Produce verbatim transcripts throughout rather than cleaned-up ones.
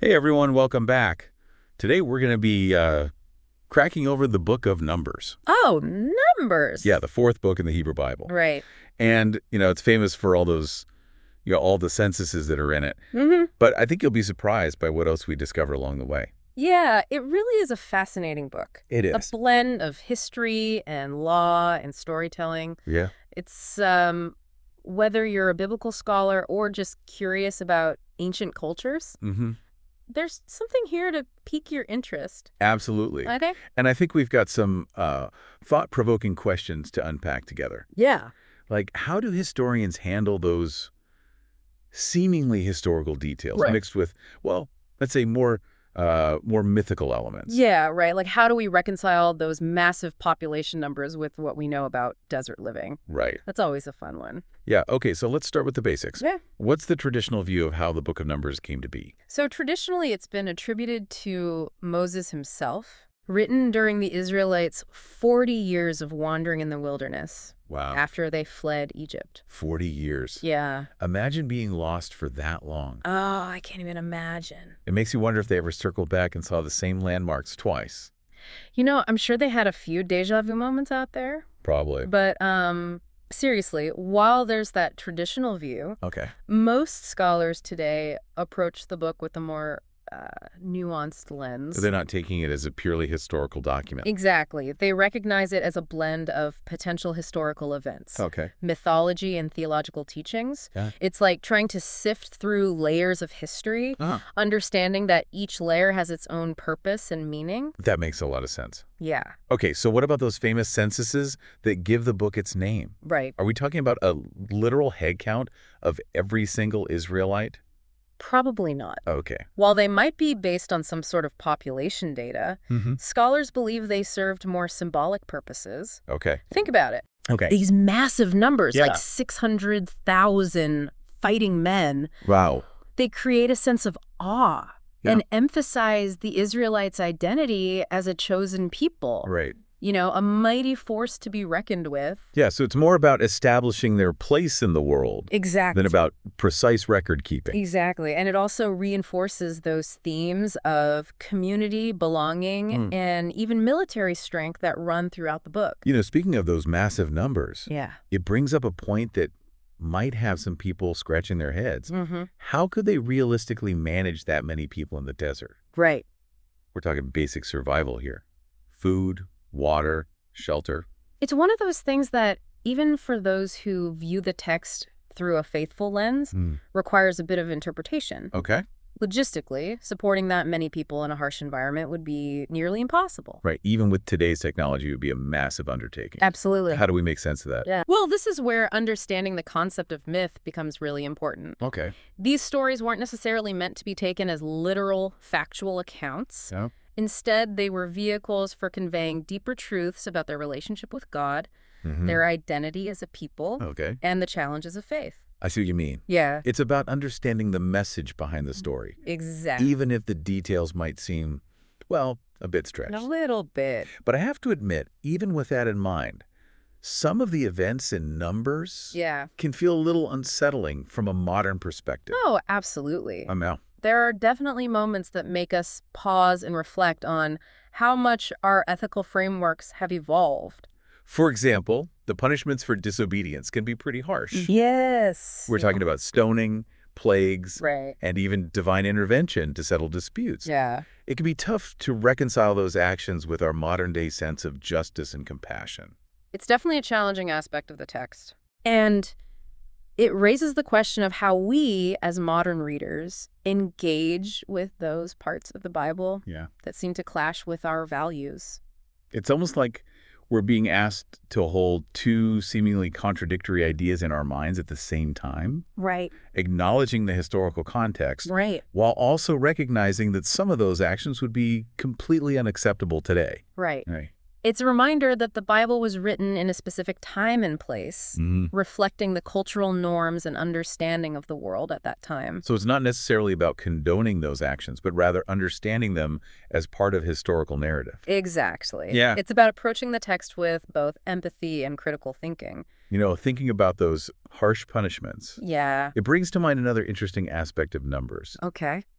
Hey everyone, welcome back. Today we're going to be uh, cracking over the book of Numbers. Oh, Numbers. Yeah, the fourth book in the Hebrew Bible. Right. And, you know, it's famous for all those, you know, all the censuses that are in it. Mm-hmm. But I think you'll be surprised by what else we discover along the way. Yeah, it really is a fascinating book. It is. A blend of history and law and storytelling. Yeah. It's, um, whether you're a biblical scholar or just curious about ancient cultures, Mm-hmm. there's something here to pique your interest. Absolutely. Okay? And I think we've got some uh, thought-provoking questions to unpack together. Yeah. Like, how do historians handle those seemingly historical details Right. mixed with, well, let's say more uh, more mythical elements? Yeah, right. Like, how do we reconcile those massive population numbers with what we know about desert living? Right. That's always a fun one. Yeah, okay, so let's start with the basics. Yeah. What's the traditional view of how the Book of Numbers came to be? So traditionally, it's been attributed to Moses himself, written during the Israelites' forty years of wandering in the wilderness Wow. after they fled Egypt. forty years. Yeah. Imagine being lost for that long. Oh, I can't even imagine. It makes you wonder if they ever circled back and saw the same landmarks twice. You know, I'm sure they had a few deja vu moments out there, Probably. but um, seriously, while there's that traditional view, Okay. most scholars today approach the book with a more uh, nuanced lens. They're not taking it as a purely historical document. Exactly. They recognize it as a blend of potential historical events, Okay. mythology, and theological teachings. Yeah. It's like trying to sift through layers of history, Uh-huh. understanding that each layer has its own purpose and meaning. That makes a lot of sense. Yeah, Okay, so what about those famous censuses that give the book its name? right. Are we talking about a literal head count of every single Israelite? Probably not. Okay. While they might be based on some sort of population data, Mm-hmm. scholars believe they served more symbolic purposes. Okay. Think about it. Okay. These massive numbers, Yeah. like six hundred thousand fighting men, Wow. they create a sense of awe Yeah. and emphasize the Israelites' identity as a chosen people. Right. You know, a mighty force to be reckoned with. Yeah, so it's more about establishing their place in the world Exactly. than about precise record keeping. Exactly. And it also reinforces those themes of community, belonging, Mm. and even military strength that run throughout the book. You know, speaking of those massive numbers, Yeah. it brings up a point that might have some people scratching their heads. Mm-hmm. How could they realistically manage that many people in the desert? Right. We're talking basic survival here. Food, water, shelter. It's one of those things that, even for those who view the text through a faithful lens, Mm. requires a bit of interpretation. Okay. Logistically, supporting that many people in a harsh environment would be nearly impossible. Right. Even with today's technology, it would be a massive undertaking. Absolutely. How do we make sense of that? Yeah. Well, this is where understanding the concept of myth becomes really important. Okay. These stories weren't necessarily meant to be taken as literal, factual accounts. Yeah. Instead, they were vehicles for conveying deeper truths about their relationship with God, Mhm. their identity as a people, Okay. and the challenges of faith. I see what you mean. Yeah, It's about understanding the message behind the story, exactly. even if the details might seem, well, a bit stretched. A little bit. But I have to admit, even with that in mind, some of the events in Numbers Yeah. can feel a little unsettling from a modern perspective. Oh, absolutely. I'm out. There are definitely moments that make us pause and reflect on how much our ethical frameworks have evolved. For example, the punishments for disobedience can be pretty harsh. Yes. We're talking about stoning, plagues, Right. and even divine intervention to settle disputes. Yeah. It can be tough to reconcile those actions with our modern-day sense of justice and compassion. It's definitely a challenging aspect of the text. And it raises the question of how we, as modern readers, engage with those parts of the Bible Yeah. that seem to clash with our values. It's almost like we're being asked to hold two seemingly contradictory ideas in our minds at the same time, Right. acknowledging the historical context, Right. while also recognizing that some of those actions would be completely unacceptable today. Right. Right. It's a reminder that the Bible was written in a specific time and place, Mhm. reflecting the cultural norms and understanding of the world at that time. So it's not necessarily about condoning those actions, but rather understanding them as part of historical narrative. Exactly. Yeah. It's about approaching the text with both empathy and critical thinking. You know, thinking about those harsh punishments, Yeah. it brings to mind another interesting aspect of Numbers. Okay.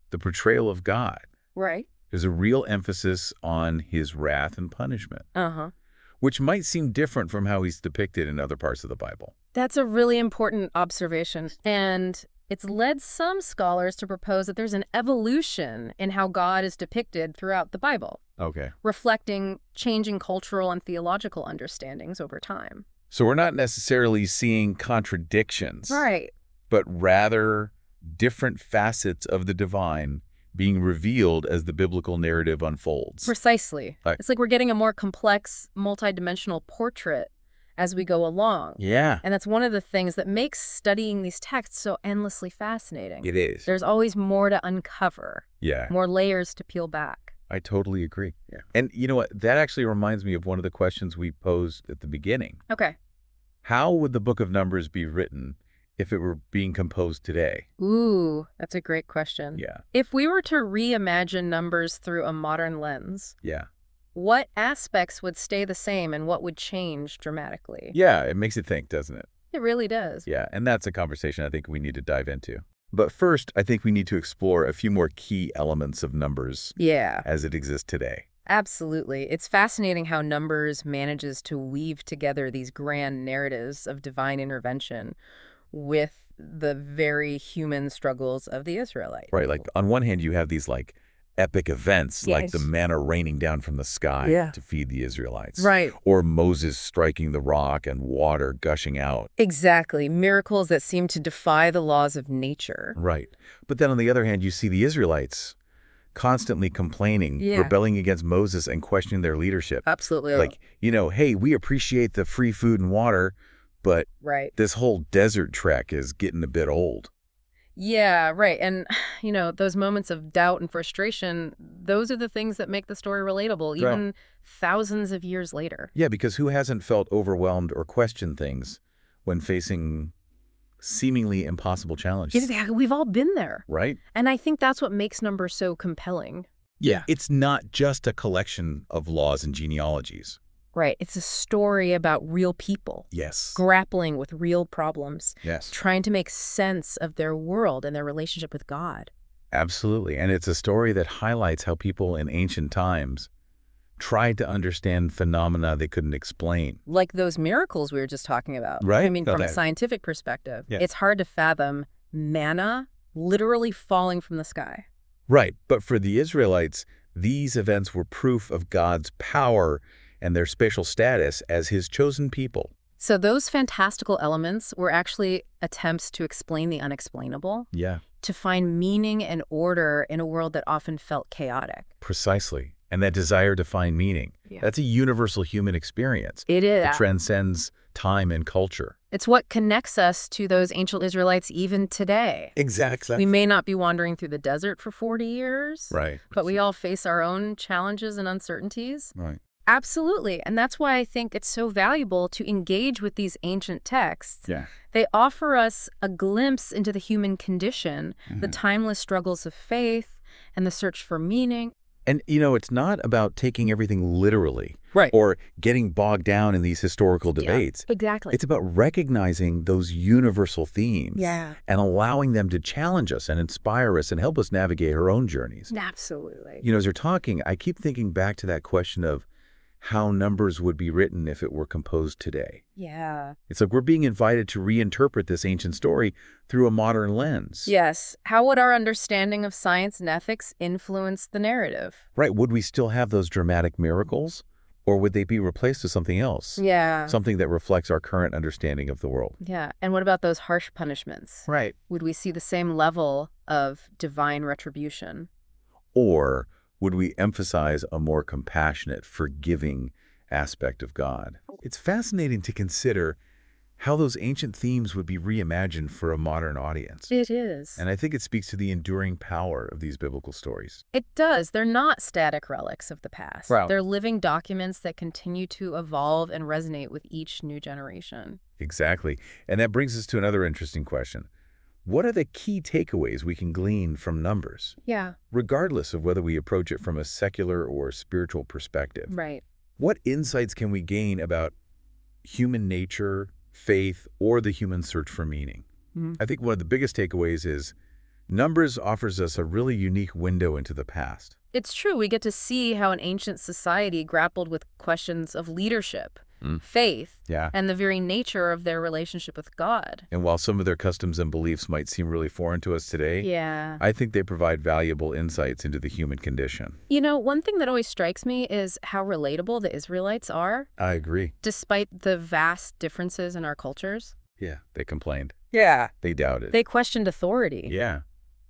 the portrayal of God. Right. There's a real emphasis on his wrath and punishment, Uh-huh. which might seem different from how he's depicted in other parts of the Bible. That's a really important observation. And it's led some scholars to propose that there's an evolution in how God is depicted throughout the Bible, Okay. reflecting changing cultural and theological understandings over time. So we're not necessarily seeing contradictions, Right. but rather different facets of the divine being revealed as the biblical narrative unfolds. Precisely. Right. It's like we're getting a more complex, multidimensional portrait as we go along. Yeah, And that's one of the things that makes studying these texts so endlessly fascinating. it is. There's always more to uncover, Yeah, more layers to peel back. I totally agree. Yeah. And you know what? That actually reminds me of one of the questions we posed at the beginning. Okay. How would the Book of Numbers be written if it were being composed today? Ooh, that's a great question. Yeah, If we were to reimagine Numbers through a modern lens, yeah. what aspects would stay the same and what would change dramatically? Yeah, it makes you think, doesn't it? It really does. Yeah, and that's a conversation I think we need to dive into. But first, I think we need to explore a few more key elements of Numbers Yeah, as it exists today. absolutely. It's fascinating how Numbers manages to weave together these grand narratives of divine intervention with the very human struggles of the Israelites. Right, like on one hand, you have these like epic events, like Yes. the manna raining down from the sky Yeah. to feed the Israelites. Right. Or Moses striking the rock and water gushing out. Exactly. Miracles that seem to defy the laws of nature. Right. But then on the other hand, you see the Israelites constantly complaining, Yeah. rebelling against Moses and questioning their leadership. Absolutely. Like, you know, hey, we appreciate the free food and water, but Right. this whole desert trek is getting a bit old. Yeah, right. And, you know, those moments of doubt and frustration, those are the things that make the story relatable, Right. even thousands of years later. Yeah, because who hasn't felt overwhelmed or questioned things when facing seemingly impossible challenges? Exactly. We've all been there. Right? And I think that's what makes Numbers so compelling. Yeah. It's not just a collection of laws and genealogies. Right. It's a story about real people Yes. grappling with real problems, Yes. trying to make sense of their world and their relationship with God. Absolutely. And it's a story that highlights how people in ancient times tried to understand phenomena they couldn't explain. Like those miracles we were just talking about. Right. I mean, No, from a that- scientific perspective, Yeah. it's hard to fathom manna literally falling from the sky. Right. But for the Israelites, these events were proof of God's power and their special status as his chosen people. So those fantastical elements were actually attempts to explain the unexplainable, Yeah. to find meaning and order in a world that often felt chaotic. Precisely. And that desire to find meaning. Yeah. That's a universal human experience. It is. It transcends time and culture. It's what connects us to those ancient Israelites even today. Exactly. We may not be wandering through the desert for forty years, Right. but we all face our own challenges and uncertainties. Right. Absolutely. And that's why I think it's so valuable to engage with these ancient texts. Yeah. They offer us a glimpse into the human condition, the Mhm. timeless struggles of faith, and the search for meaning. And, you know, it's not about taking everything literally Right. or getting bogged down in these historical debates. Exactly. It's about recognizing those universal themes Yeah. and allowing them to challenge us and inspire us and help us navigate our own journeys. Absolutely. You know, as you're talking, I keep thinking back to that question of how Numbers would be written if it were composed today. Yeah. It's like we're being invited to reinterpret this ancient story through a modern lens. Yes. How would our understanding of science and ethics influence the narrative? Right. Would we still have those dramatic miracles, or would they be replaced with something else? Yeah. Something that reflects our current understanding of the world. Yeah. And what about those harsh punishments? Right. Would we see the same level of divine retribution? Or would we emphasize a more compassionate, forgiving aspect of God? It's fascinating to consider how those ancient themes would be reimagined for a modern audience. It is. And I think it speaks to the enduring power of these biblical stories. It does. They're not static relics of the past. Right. They're living documents that continue to evolve and resonate with each new generation. Exactly. And that brings us to another interesting question. What are the key takeaways we can glean from Numbers, Yeah. regardless of whether we approach it from a secular or spiritual perspective? Right. What insights can we gain about human nature, faith, or the human search for meaning? Mhm. I think one of the biggest takeaways is Numbers offers us a really unique window into the past. It's true, we get to see how an ancient society grappled with questions of leadership, Mm. faith, Yeah. and the very nature of their relationship with God. And while some of their customs and beliefs might seem really foreign to us today, Yeah. I think they provide valuable insights into the human condition. You know, one thing that always strikes me is how relatable the Israelites are, I agree. despite the vast differences in our cultures. Yeah, they complained. Yeah. They doubted. They questioned authority. Yeah.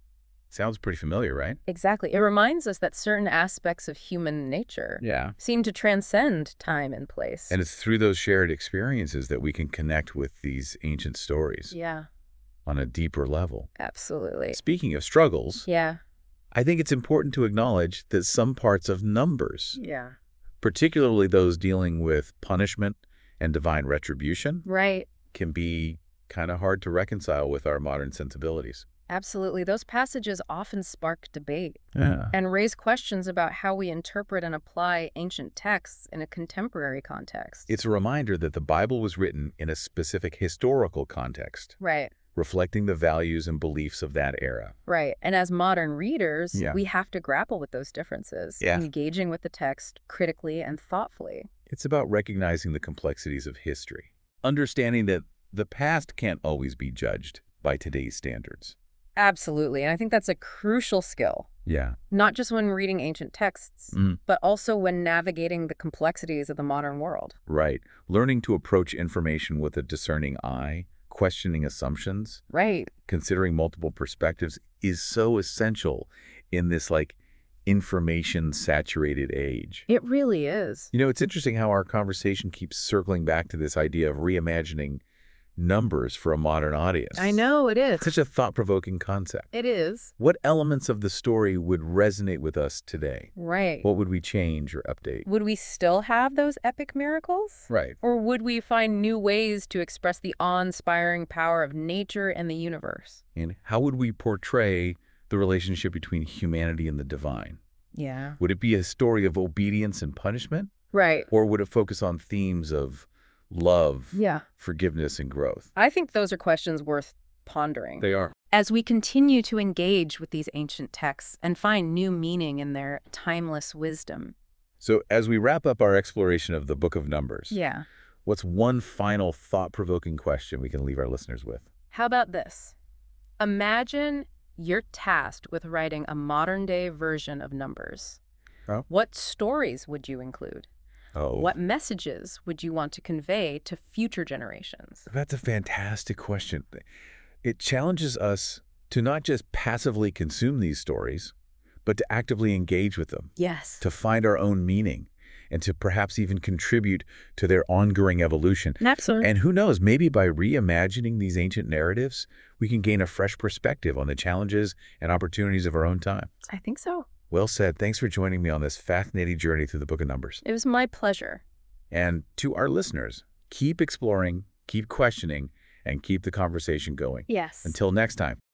Sounds pretty familiar, right? Exactly. It reminds us that certain aspects of human nature Yeah. seem to transcend time and place. And it's through those shared experiences that we can connect with these ancient stories Yeah, on a deeper level. absolutely. Speaking of struggles, Yeah. I think it's important to acknowledge that some parts of numbers, Yeah. particularly those dealing with punishment and divine retribution, Right. can be kind of hard to reconcile with our modern sensibilities. Absolutely. Those passages often spark debate Yeah. and raise questions about how we interpret and apply ancient texts in a contemporary context. It's a reminder that the Bible was written in a specific historical context, Right. reflecting the values and beliefs of that era. Right. And as modern readers, Yeah. we have to grapple with those differences, Yeah. engaging with the text critically and thoughtfully. It's about recognizing the complexities of history, understanding that the past can't always be judged by today's standards. Absolutely. And I think that's a crucial skill, Yeah. not just when reading ancient texts, Mm. but also when navigating the complexities of the modern world. Right. Learning to approach information with a discerning eye, questioning assumptions, Right. considering multiple perspectives is so essential in this, like, information-saturated age. It really is. You know, it's interesting how our conversation keeps circling back to this idea of reimagining numbers for a modern audience. I know it is. Such a thought-provoking concept. It is. What elements of the story would resonate with us today? Right. What would we change or update? Would we still have those epic miracles? Right. Or would we find new ways to express the awe-inspiring power of nature and the universe? And how would we portray the relationship between humanity and the divine? Yeah. Would it be a story of obedience and punishment? Right. Or would it focus on themes of love, Yeah. forgiveness, and growth? I think those are questions worth pondering. They are. As we continue to engage with these ancient texts and find new meaning in their timeless wisdom. So as we wrap up our exploration of the Book of Numbers, Yeah. what's one final thought-provoking question we can leave our listeners with? How about this? Imagine you're tasked with writing a modern-day version of Numbers. Oh. What stories would you include? Oh, What messages would you want to convey to future generations? that's a fantastic question. It challenges us to not just passively consume these stories, but to actively engage with them, Yes. to find our own meaning, and to perhaps even contribute to their ongoing evolution. Absolutely. And who knows, maybe by reimagining these ancient narratives, we can gain a fresh perspective on the challenges and opportunities of our own time. I think so. Well said. Thanks for joining me on this fascinating journey through the Book of Numbers. It was my pleasure. And to our listeners, keep exploring, keep questioning, and keep the conversation going. Yes. Until next time.